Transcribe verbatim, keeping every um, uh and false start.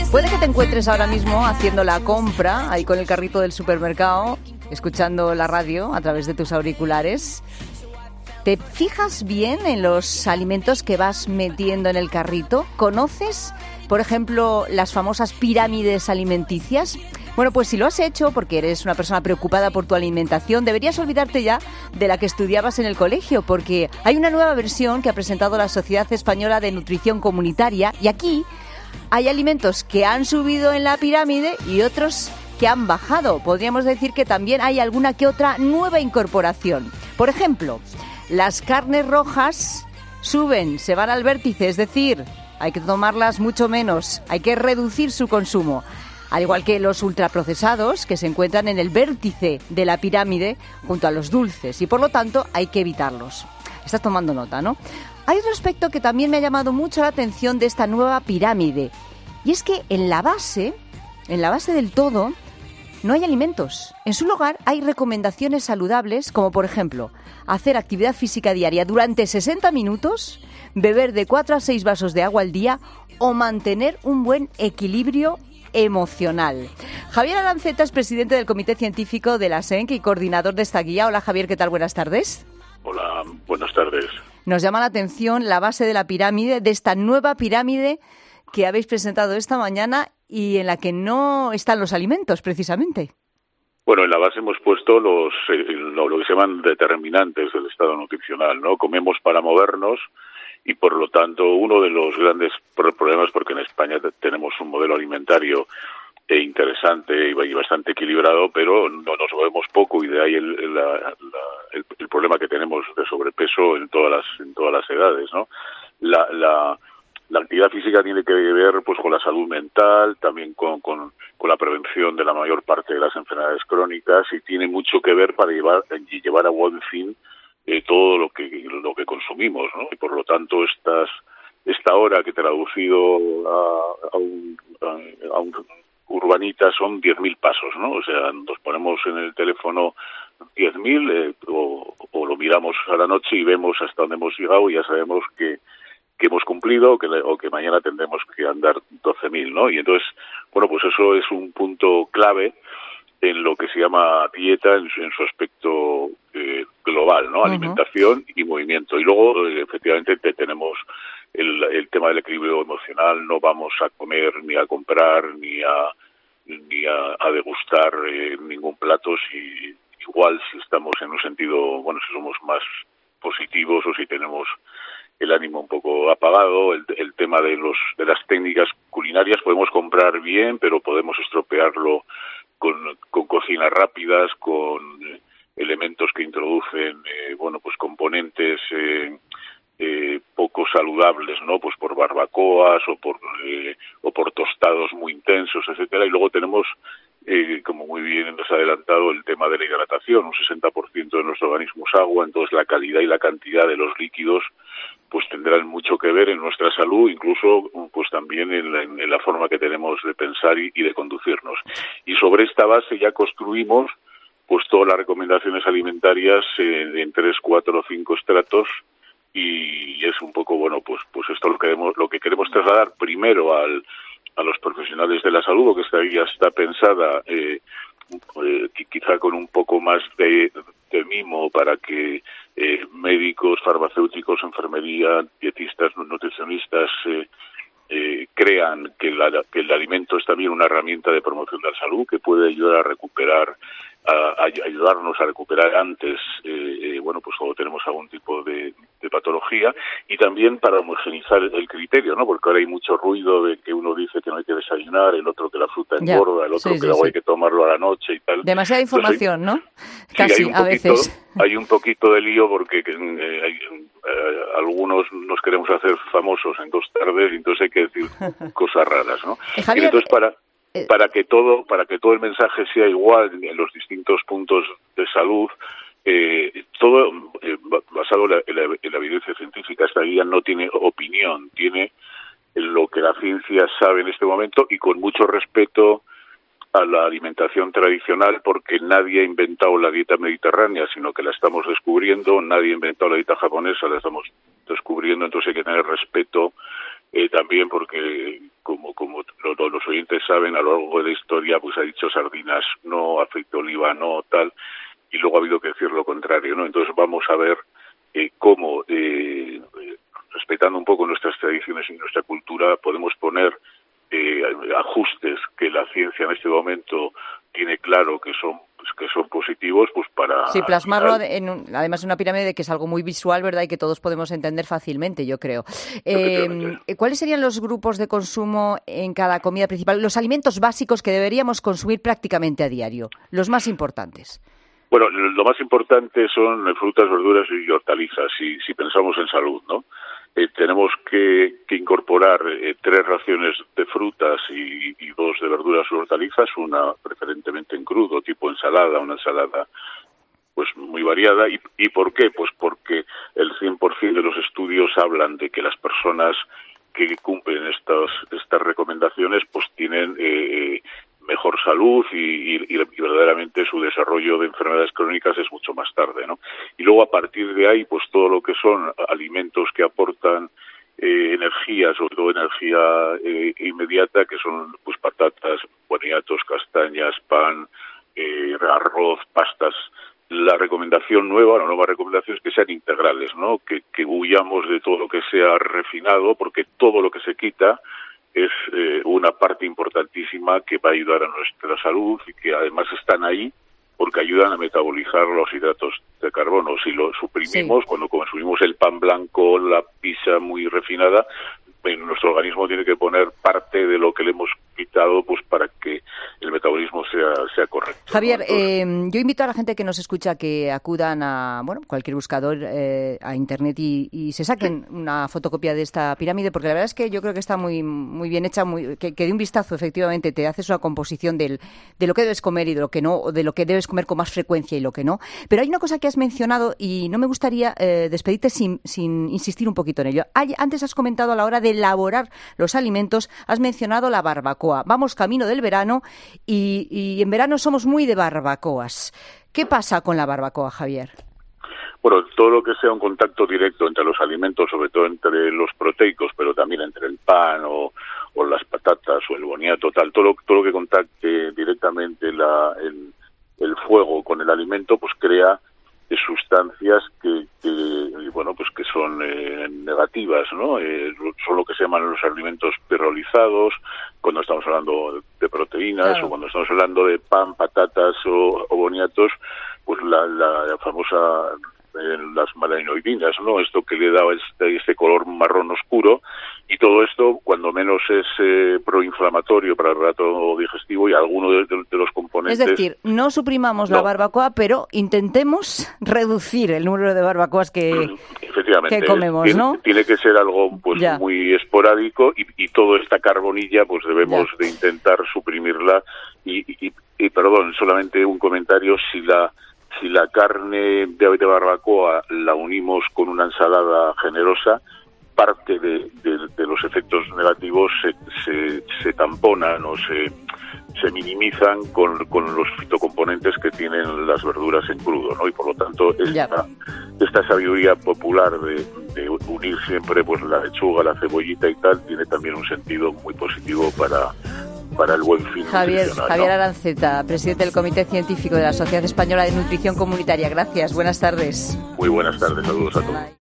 Puede que te encuentres ahora mismo haciendo la compra, ahí con el carrito del supermercado, escuchando la radio a través de tus auriculares. ¿Te fijas bien en los alimentos que vas metiendo en el carrito? ¿Conoces, por ejemplo, las famosas pirámides alimenticias? Bueno, pues si lo has hecho porque eres una persona preocupada por tu alimentación, deberías olvidarte ya de la que estudiabas en el colegio, porque hay una nueva versión que ha presentado la Sociedad Española de Nutrición Comunitaria y aquí hay alimentos que han subido en la pirámide y otros que han bajado. Podríamos decir que también hay alguna que otra nueva incorporación. Por ejemplo, las carnes rojas suben, se van al vértice, es decir, hay que tomarlas mucho menos, hay que reducir su consumo. Al igual que los ultraprocesados, que se encuentran en el vértice de la pirámide junto a los dulces, y por lo tanto hay que evitarlos. Estás tomando nota, ¿no? Hay otro aspecto que también me ha llamado mucho la atención de esta nueva pirámide, y es que en la base, en la base del todo, no hay alimentos. En su lugar hay recomendaciones saludables, como por ejemplo, hacer actividad física diaria durante sesenta minutos, beber de cuatro a seis vasos de agua al día o mantener un buen equilibrio emocional. Javier Aranceta es presidente del Comité Científico de la S E N C y coordinador de esta guía. Hola Javier, ¿qué tal? Buenas tardes. Hola, buenas tardes. Nos llama la atención la base de la pirámide, de esta nueva pirámide que habéis presentado esta mañana y en la que no están los alimentos, precisamente. Bueno, en la base hemos puesto los eh, lo, lo que se llaman determinantes del estado nutricional, ¿no? Comemos para movernos y, por lo tanto, uno de los grandes problemas, porque en España tenemos un modelo alimentario eh, interesante y bastante equilibrado, pero no nos movemos poco y de ahí el, la, la, el, el problema que tenemos de sobrepeso en todas las en todas las edades, ¿no? La, la La actividad física tiene que ver pues con la salud mental, también con, con, con la prevención de la mayor parte de las enfermedades crónicas y tiene mucho que ver para llevar y llevar a buen fin eh, todo lo que lo que consumimos, ¿no? Y por lo tanto estas esta hora que traducido a, a, un, a, a un urbanita son diez mil pasos, ¿no? O sea, nos ponemos en el teléfono diez mil eh, o, o lo miramos a la noche y vemos hasta dónde hemos llegado y ya sabemos que que hemos cumplido o que, o que mañana tendremos que andar doce mil, ¿no? Y entonces, bueno, pues eso es un punto clave en lo que se llama dieta en su, en su aspecto eh, global, ¿no? Uh-huh. Alimentación y movimiento. Y luego, eh, efectivamente, te, tenemos el, el tema del equilibrio emocional. No vamos a comer ni a comprar ni a ni a, a degustar eh, ningún plato si igual si estamos en un sentido, bueno, si somos más positivos o si tenemos el ánimo un poco apagado, el, el tema de los de las técnicas culinarias, podemos comprar bien, pero podemos estropearlo con, con cocinas rápidas, con eh, elementos que introducen, eh, bueno, pues componentes eh, eh, poco saludables, ¿no? Pues por barbacoas o por eh, o por tostados muy intensos, etcétera. Y luego tenemos Eh, como muy bien nos ha adelantado, el tema de la hidratación. Un sesenta por ciento de nuestro organismo es agua, entonces la calidad y la cantidad de los líquidos pues tendrán mucho que ver en nuestra salud, incluso pues también en la, en la forma que tenemos de pensar y, y de conducirnos. Y sobre esta base ya construimos pues todas las recomendaciones alimentarias eh, en tres, cuatro o cinco estratos y es un poco, bueno, pues pues esto lo que queremos, lo que queremos trasladar primero al a los profesionales de la salud, porque esta guía está pensada eh, eh, quizá con un poco más de, de mimo para que eh, médicos, farmacéuticos, enfermería, dietistas, nutricionistas eh, eh, crean que, la, que el alimento es también una herramienta de promoción de la salud que puede ayudar a recuperar, a, a ayudarnos a recuperar antes, eh, eh, bueno, pues cuando tenemos algún tipo de, de patología, y también para homogeneizar el criterio, ¿no? Porque ahora hay mucho ruido de que uno dice que no hay que desayunar, el otro que la fruta engorda, el otro sí, que luego sí. hay que tomarlo a la noche y tal. Demasiada información, entonces, ¿no? Casi, sí, hay un a poquito, veces. Hay un poquito de lío porque eh, hay, eh, algunos nos queremos hacer famosos en dos tardes y entonces hay que decir cosas raras, ¿no? Eh, Javier, y entonces para para que todo para que todo el mensaje sea igual en los distintos puntos de salud, eh, todo eh, basado en la, en, la, en la evidencia científica. Esta guía no tiene opinión, tiene lo que la ciencia sabe en este momento y con mucho respeto a la alimentación tradicional, porque nadie ha inventado la dieta mediterránea, sino que la estamos descubriendo. Nadie ha inventado la dieta japonesa, la estamos descubriendo. Entonces hay que tener respeto eh, también porque como como lo, los oyentes saben, a lo largo de la historia pues ha dicho sardinas no, aceite de oliva no, tal, y luego ha habido que decir lo contrario, ¿no? Entonces vamos a ver eh, cómo, eh, respetando un poco nuestras tradiciones y nuestra cultura, podemos poner eh, ajustes que la ciencia en este momento tiene claro que son que son positivos, pues para... Sí, plasmarlo en un, además en una pirámide que es algo muy visual, ¿verdad? Y que todos podemos entender fácilmente, yo creo. Eh, ¿Cuáles serían los grupos de consumo en cada comida principal? Los alimentos básicos que deberíamos consumir prácticamente a diario, los más importantes. Bueno, lo más importante son frutas, verduras y hortalizas, si, si pensamos en salud, ¿no? Eh, tenemos que, que incorporar eh, tres raciones de frutas y, y dos de verduras y hortalizas, una preferentemente en crudo, tipo ensalada, una ensalada pues muy variada. ¿Y, y por qué? Pues porque el cien por ciento de los estudios hablan de que las personas que cumplen estas estas recomendaciones pues tienen eh, mejor salud y, y, y verdaderamente su desarrollo de enfermedades crónicas es mucho más tarde, ¿no? Y luego a partir de ahí, pues todo lo que son alimentos que aportan eh, energía, sobre todo energía eh, inmediata, que son pues patatas, boniatos, castañas, pan, eh, arroz, pastas. La recomendación nueva, la nueva recomendación es que sean integrales, ¿no? Que, que huyamos de todo lo que sea refinado, porque todo lo que se quita es eh, una parte importantísima que va a ayudar a nuestra salud y que además están ahí porque ayudan a metabolizar los hidratos de carbono. Si lo suprimimos, sí. Cuando consumimos el pan blanco, la pizza muy refinada, nuestro organismo tiene que poner parte de lo que le hemos quitado pues para que el metabolismo sea sea correcto, Javier, ¿no? Entonces, eh, yo invito a la gente que nos escucha que acudan a bueno cualquier buscador eh, a internet y, y se saquen sí. una fotocopia de esta pirámide, porque la verdad es que yo creo que está muy muy bien hecha, muy, que, que de un vistazo efectivamente te haces una composición del, de lo que debes comer y de lo que no, o de lo que debes comer con más frecuencia y lo que no. Pero hay una cosa que has mencionado y no me gustaría eh, despedirte sin, sin insistir un poquito en ello. Hay, antes has comentado a la hora de elaborar los alimentos, has mencionado la barbacoa. Vamos camino del verano y, y en verano somos muy de barbacoas. ¿Qué pasa con la barbacoa, Javier? Bueno, todo lo que sea un contacto directo entre los alimentos, sobre todo entre los proteicos, pero también entre el pan o, o las patatas o el boniato, tal, todo lo, todo lo que contacte directamente la, el, el fuego con el alimento, pues crea sustancias que, que bueno pues que son eh, negativas, ¿no? Eh, son lo que se llaman los alimentos pirrolizados cuando estamos hablando de proteínas, claro. O cuando estamos hablando de pan, patatas o, o boniatos, pues la, la famosa eh, las malanoidinas, ¿no? Esto que le da este, este color marrón oscuro, y todo esto cuando menos es eh, proinflamatorio para el aparato digestivo y alguno de, de, de los componentes. Es decir, no suprimamos no. la barbacoa, pero intentemos reducir el número de barbacoas que, Efectivamente, que comemos, tiene, ¿no? Tiene que ser algo pues ya. muy esporádico y, y toda esta carbonilla pues debemos ya. de intentar suprimirla y, y, y perdón, solamente un comentario, si la si la carne de, de barbacoa la unimos con una ensalada generosa, parte de, de, de los efectos negativos se, se, se tamponan o se, se minimizan con, con los fitocomponentes que tienen las verduras en crudo, ¿no? Y por lo tanto esta, esta sabiduría popular de, de unir siempre pues la lechuga, la cebollita y tal, tiene también un sentido muy positivo para para el buen fin Javier, nutricional, Javier ¿no? Aranceta, presidente del Comité Científico de la Sociedad Española de Nutrición Comunitaria. Gracias, buenas tardes. Muy buenas tardes, saludos a todos.